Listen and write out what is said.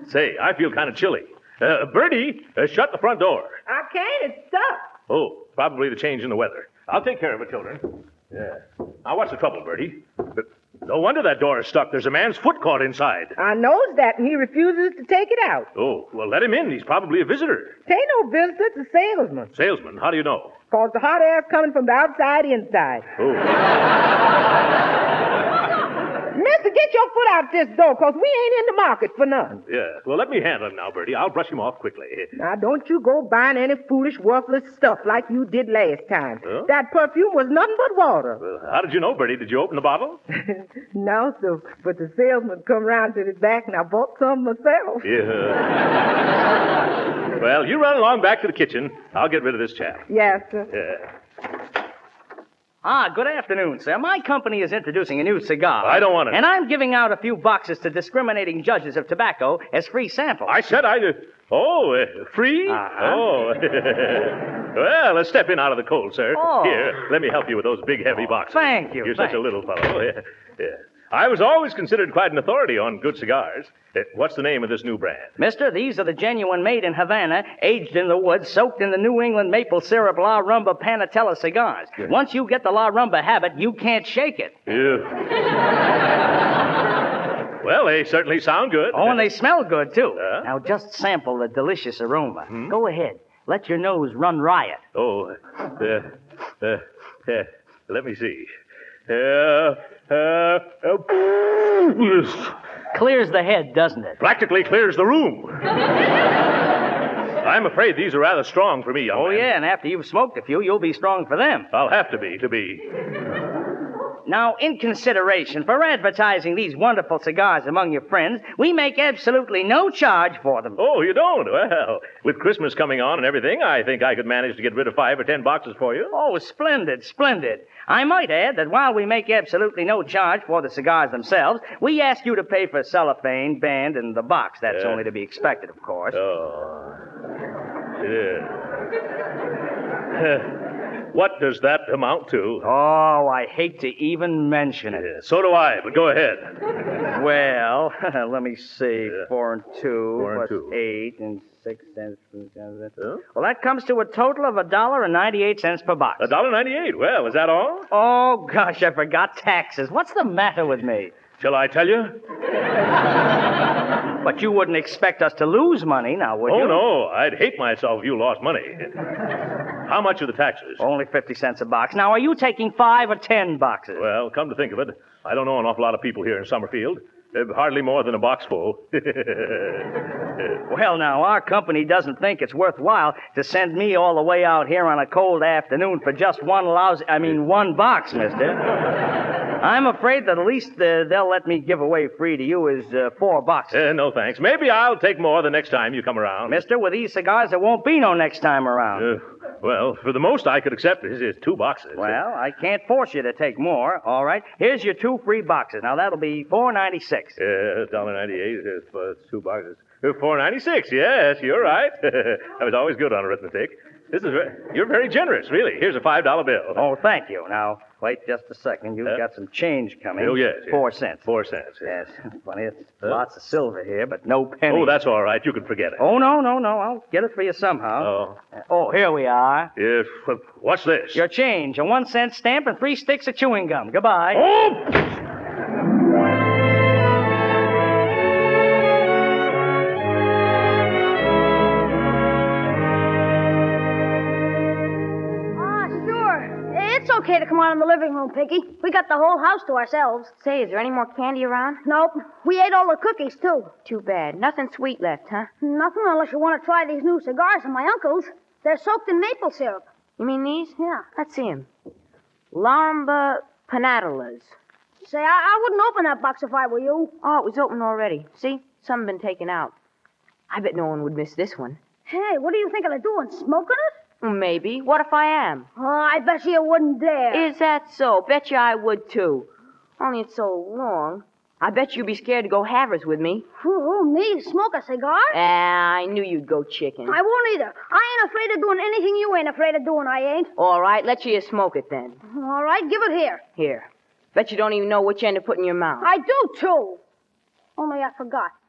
Say, I feel kind of chilly. Bertie, shut the front door. I can't. It's stuck. Oh, probably the change in the weather. I'll take care of it, children. Yeah. Now, what's the trouble, Bertie? No wonder that door is stuck. There's a man's foot caught inside. I knows that, and he refuses to take it out. Oh, well, let him in. He's probably a visitor. It ain't no visitor. It's a salesman. Salesman? How do you know? 'Cause the hot air's coming from the outside inside. Oh. Mister, get your foot out this door, 'cause we ain't in the market for none. Yeah. Well, let me handle him now, Bertie. I'll brush him off quickly. Now, don't you go buying any foolish, worthless stuff like you did last time. Huh? That perfume was nothing but water. Well, how did you know, Bertie? Did you open the bottle? No, sir. But the salesman come round to the back, and I bought some myself. Yeah. Well, you run along back to the kitchen. I'll get rid of this chap. Yes, sir. Yeah. Good afternoon, sir. My company is introducing a new cigar. I don't want it. And I'm giving out a few boxes to discriminating judges of tobacco as free samples. I said free? Uh-huh. Oh. Well, let's step in out of the cold, sir. Oh. Here, let me help you with those big, heavy boxes. Thank you. You're such a little fellow. Yeah. I was always considered quite an authority on good cigars. What's the name of this new brand? Mister, these are the genuine made in Havana, aged in the woods, soaked in the New England maple syrup La Rumba Panatella cigars. Yeah. Once you get the La Rumba habit, you can't shake it. Yeah. Well, they certainly sound good. Oh, and they smell good, too. Huh? Now, just sample the delicious aroma. Hmm? Go ahead. Let your nose run riot. Oh, let me see. Clears the head, doesn't it? Practically clears the room. I'm afraid these are rather strong for me, young man. Oh, yeah, and after you've smoked a few, you'll be strong for them. I'll have to be. Now, in consideration for advertising these wonderful cigars among your friends, we make absolutely no charge for them. Oh, you don't? Well, with Christmas coming on and everything, I think I could manage to get rid of 5 or 10 boxes for you. Oh, splendid, splendid. I might add that while we make absolutely no charge for the cigars themselves, we ask you to pay for cellophane, band, and the box. That's only to be expected, of course. Oh. Yeah. What does that amount to? Oh, I hate to even mention it. Yeah, so do I, but go ahead. Well, let me see. Yeah. 4 and 2 4 and plus 2. 8 and 6 cents. Huh? Well, that comes to a total of $1.98 per box. $1.98. Well, is that all? Oh, gosh, I forgot taxes. What's the matter with me? Shall I tell you? But you wouldn't expect us to lose money, now, would you? Oh, no. I'd hate myself if you lost money. How much are the taxes? Only 50 cents a box. Now, are you taking 5 or 10 boxes? Well, come to think of it, I don't know an awful lot of people here in Summerfield. Hardly more than a box full. Well, now, our company doesn't think it's worthwhile to send me all the way out here on a cold afternoon for just one box, mister. I'm afraid that the least they'll let me give away free to you is 4 boxes. No, thanks. Maybe I'll take more the next time you come around. Mister, with these cigars, there won't be no next time around. Well, for the most I could accept is 2 boxes. Well, I can't force you to take more. All right. Here's your 2 free boxes. Now, that'll be $4.96. $1.98, 2 boxes. $4.96, yes, you're right. I was always good on arithmetic. You're very generous, really. Here's a $5 bill. Oh, thank you. Now, wait just a second. You've got some change coming. Oh, yes. 4 cents. 4 cents. Yes. Funny, it's lots of silver here, but no pennies. Oh, that's all right. You can forget it. Oh, no. I'll get it for you somehow. Oh, here we are. Yes. What's this? Your change. A 1 cent stamp and 3 sticks of chewing gum. Goodbye. Oh! It's okay to come on in the living room, Piggy. We got the whole house to ourselves. Say, is there any more candy around? Nope. We ate all the cookies, too. Too bad. Nothing sweet left, huh? Nothing unless you want to try these new cigars of my uncle's. They're soaked in maple syrup. You mean these? Yeah. Let's see 'em. Laramba Panatellas. Say, I wouldn't open that box if I were you. Oh, it was open already. See? Some have been taken out. I bet no one would miss this one. Hey, what are you thinking of doing, smoking it? Maybe. What if I am? Oh, I bet you wouldn't dare. Is that so? Bet you I would, too. Only it's so long. I bet you'd be scared to go halvers with me. Who, me? Smoke a cigar? I knew you'd go chicken. I won't either. I ain't afraid of doing anything you ain't afraid of doing, I ain't. All right, let you smoke it then. All right, give it here. Here. Bet you don't even know which end to put in your mouth. I do, too. Only I forgot.